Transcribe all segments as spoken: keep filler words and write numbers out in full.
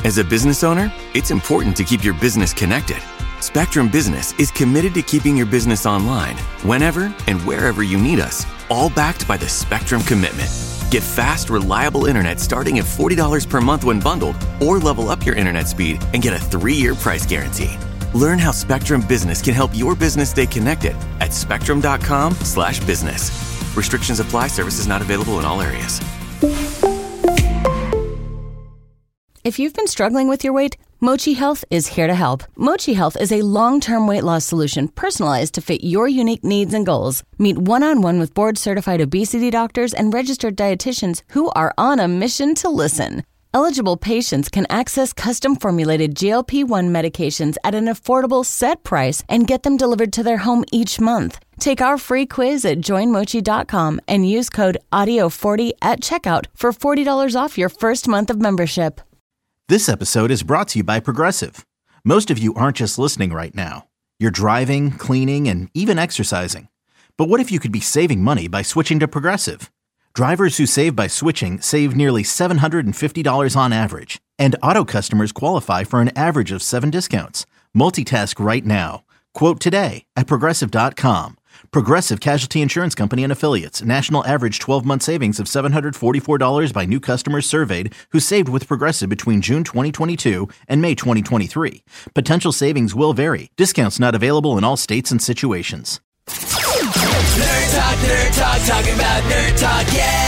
As a business owner, it's important to keep your business connected. Spectrum Business is committed to keeping your business online whenever and wherever you need us, all backed by the Spectrum Commitment. Get fast, reliable internet starting at forty dollars per month when bundled, or level up your internet speed and get a three-year price guarantee. Learn how Spectrum Business can help your business stay connected at spectrum.com slash business. Restrictions apply. Services not available in all areas. If you've been struggling with your weight, Mochi Health is here to help. Mochi Health is a long-term weight loss solution personalized to fit your unique needs and goals. Meet one-on-one with board-certified obesity doctors and registered dietitians who are on a mission to listen. Eligible patients can access custom-formulated G L P one medications at an affordable set price and get them delivered to their home each month. Take our free quiz at join mochi dot com and use code audio forty at checkout for forty dollars off your first month of membership. This episode is brought to you by Progressive. Most of you aren't just listening right now. You're driving, cleaning, and even exercising. But what if you could be saving money by switching to Progressive? Drivers who save by switching save nearly seven hundred fifty dollars on average. And auto customers qualify for an average of seven discounts. Multitask right now. Quote today at progressive dot com. Progressive Casualty Insurance Company and Affiliates. National average twelve-month savings of seven hundred forty-four dollars by new customers surveyed who saved with Progressive between June twenty twenty-two and May twenty twenty-three. Potential savings will vary. Discounts not available in all states and situations. Nerd Talk, Nerd Talk, talking about Nerd Talk,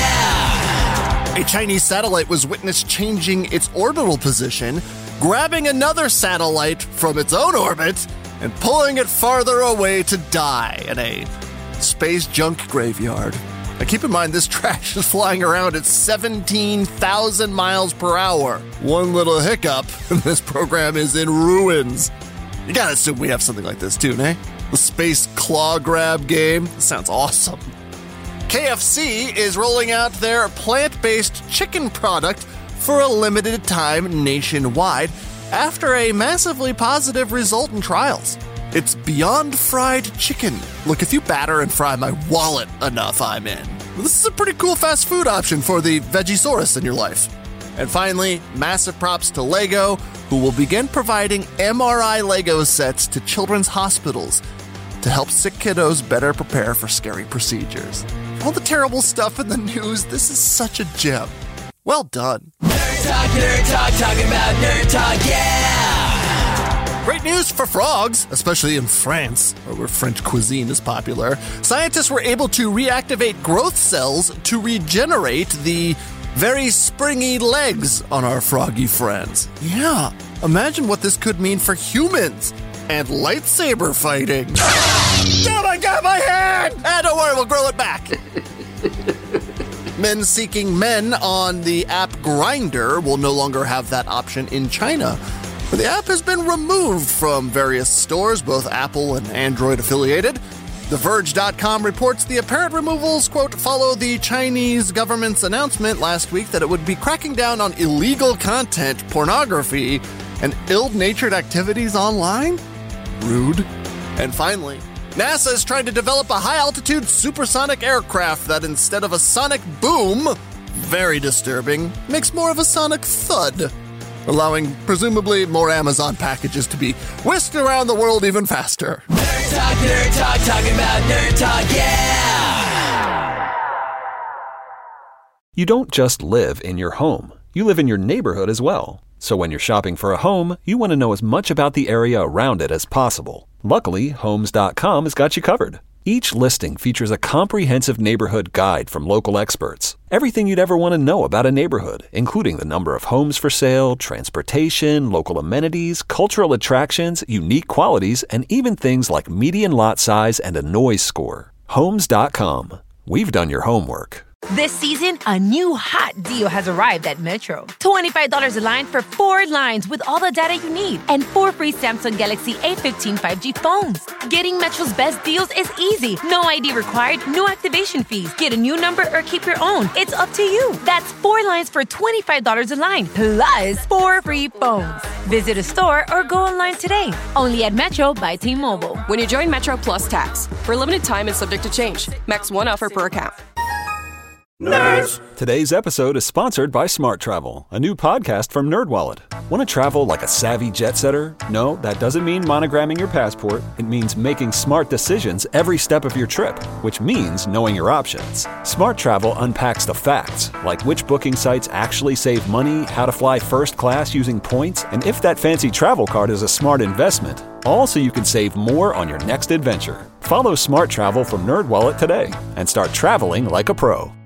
yeah! A Chinese satellite was witnessed changing its orbital position, grabbing another satellite from its own orbit, and pulling it farther away to die in a space junk graveyard. Now keep in mind, this trash is flying around at seventeen thousand miles per hour. One little hiccup, and this program is in ruins. You gotta assume we have something like this too, eh? The space claw grab game. This sounds awesome. K F C is rolling out their plant-based chicken product for a limited time nationwide after a massively positive result in trials. It's Beyond Fried Chicken. Look, if you batter and fry my wallet enough, I'm in. This is a pretty cool fast food option for the Vegisaurus in your life. And finally, massive props to Lego, who will begin providing M R I Lego sets to children's hospitals to help sick kiddos better prepare for scary procedures. All the terrible stuff in the news, this is such a gem. Well done. Nerd Talk, Nerd Talk, talking about Nerd Talk, yeah! Great news for frogs, especially in France, where French cuisine is popular. Scientists were able to reactivate growth cells to regenerate the very springy legs on our froggy friends. Yeah, imagine what this could mean for humans and lightsaber fighting. Oh my god, my hand! Ah, don't worry, we'll grow it back. Men seeking men on the app Grindr will no longer have that option in China. The app has been removed from various stores, both Apple and Android affiliated. The Verge dot com reports the apparent removals, quote, follow the Chinese government's announcement last week that it would be cracking down on illegal content, pornography, and ill-natured activities online? Rude. And finally, NASA is trying to develop a high-altitude supersonic aircraft that instead of a sonic boom, very disturbing, makes more of a sonic thud, allowing presumably more Amazon packages to be whisked around the world even faster. Nerd Talk, Nerd Talk, talking about Nerd Talk, yeah! You don't just live in your home. You live in your neighborhood as well. So when you're shopping for a home, you want to know as much about the area around it as possible. Luckily, homes dot com has got you covered. Each listing features a comprehensive neighborhood guide from local experts. Everything you'd ever want to know about a neighborhood, including the number of homes for sale, transportation, local amenities, cultural attractions, unique qualities, and even things like median lot size and a noise score. homes dot com. We've done your homework. This season, a new hot deal has arrived at Metro. twenty-five dollars a line for four lines with all the data you need and four free Samsung Galaxy A fifteen five G phones. Getting Metro's best deals is easy. No I D required, no activation fees. Get a new number or keep your own. It's up to you. That's four lines for twenty-five dollars a line, plus four free phones. Visit a store or go online today. Only at Metro by T-Mobile. When you join Metro Plus Tax, for a limited time and subject to change. Max one offer per account. Nerds! Today's episode is sponsored by Smart Travel, a new podcast from NerdWallet. Want to travel like a savvy jet setter? No, that doesn't mean monogramming your passport. It means making smart decisions every step of your trip, which means knowing your options. Smart Travel unpacks the facts, like which booking sites actually save money, how to fly first class using points, and if that fancy travel card is a smart investment. All so you can save more on your next adventure. Follow Smart Travel from NerdWallet today and start traveling like a pro.